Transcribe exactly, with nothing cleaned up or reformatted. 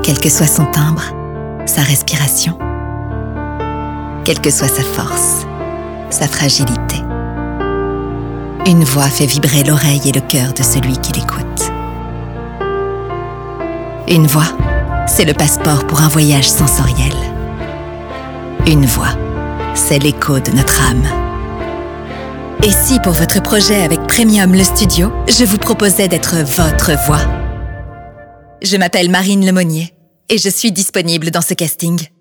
Quel que soit son timbre, sa respiration, quelle que soit sa force, sa fragilité. Une voix fait vibrer l'oreille et le cœur de celui qui l'écoute. Une voix, c'est le passeport pour un voyage sensoriel. Une voix, c'est l'écho de notre âme. Et si pour votre projet avec Premium le studio, je vous proposais d'être votre voix? Je m'appelle Marine Lemonnier et je suis disponible dans ce casting.